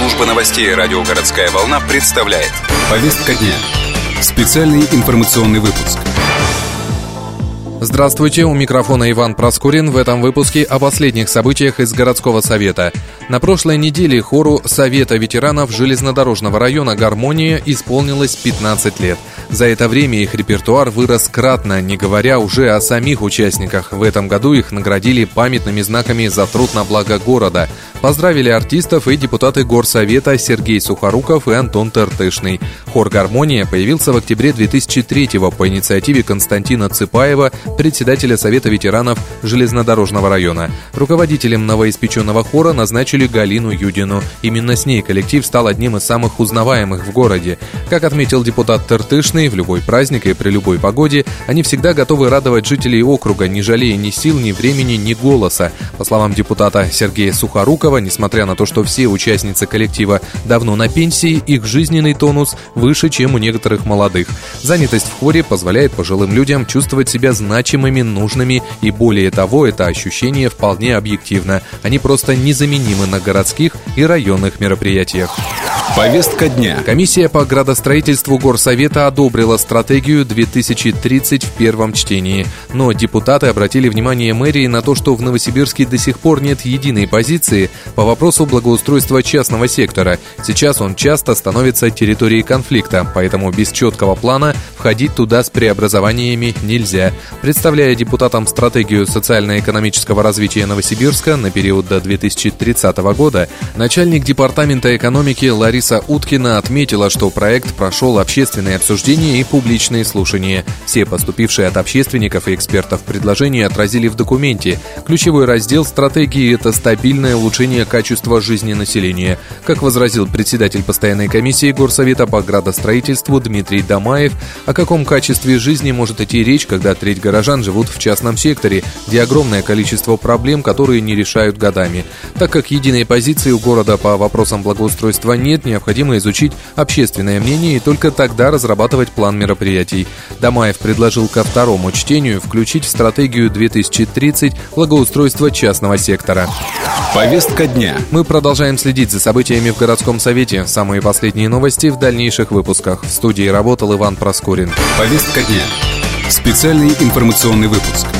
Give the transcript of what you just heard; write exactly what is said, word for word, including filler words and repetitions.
Служба новостей радио «Городская волна» представляет. Повестка дня. Специальный информационный выпуск. Здравствуйте, у микрофона Иван Проскурин. В этом выпуске о последних событиях из городского совета. На прошлой неделе хору Совета ветеранов железнодорожного района «Гармония» исполнилось пятнадцать лет. За это время их репертуар вырос кратно, не говоря уже о самих участниках. В этом году их наградили памятными знаками за труд на благо города. Поздравили артистов и депутаты горсовета Сергей Сухоруков и Антон Тертышный. Хор «Гармония» появился в октябре две тысячи третьего по инициативе Константина Цыпаева, председателя Совета ветеранов железнодорожного района. Руководителем новоиспеченного хора назначили Галину Юдину. Именно с ней коллектив стал одним из самых узнаваемых в городе. Как отметил депутат Тертышный, в любой праздник и при любой погоде они всегда готовы радовать жителей округа, не жалея ни сил, ни времени, ни голоса. По словам депутата Сергея Сухорукова, несмотря на то, что все участницы коллектива давно на пенсии, их жизненный тонус выше, чем у некоторых молодых. Занятость в хоре позволяет пожилым людям чувствовать себя значимыми, нужными, и более того, это ощущение вполне объективно. Они просто незаменимы на городских и районных мероприятиях. Повестка дня. Комиссия по градостроительству Горсовета одобрила стратегию две тысячи тридцать в первом чтении. Но депутаты обратили внимание мэрии на то, что в Новосибирске до сих пор нет единой позиции по вопросу благоустройства частного сектора. Сейчас он часто становится территорией конфликта, поэтому без четкого плана входить туда с преобразованиями нельзя. Представляя депутатам стратегию социально-экономического развития Новосибирска на период до две тысячи тридцатого года, начальник департамента экономики Лариса Уткина отметила, что проект прошел общественное обсуждение и публичные слушания. Все поступившие от общественников и экспертов предложения отразили в документе. Ключевой раздел стратегии – это стабильное улучшение качества жизни населения. Как возразил председатель постоянной комиссии Горсовета по градостроительству Дмитрий Домаев, о каком качестве жизни может идти речь, когда треть горожан живут в частном секторе, где огромное количество проблем, которые не решают годами. Так как единой позиции у города по вопросам благоустройства нет, необходимо изучить общественное мнение и только тогда разрабатывать план мероприятий. Домаев предложил ко второму чтению включить в стратегию две тысячи тридцать благоустройство частного сектора. Повестка дня. Мы продолжаем следить за событиями в городском совете. Самые последние новости в дальнейших выпусках. В студии работал Иван Проскурин. Повестка дня. Специальный информационный выпуск.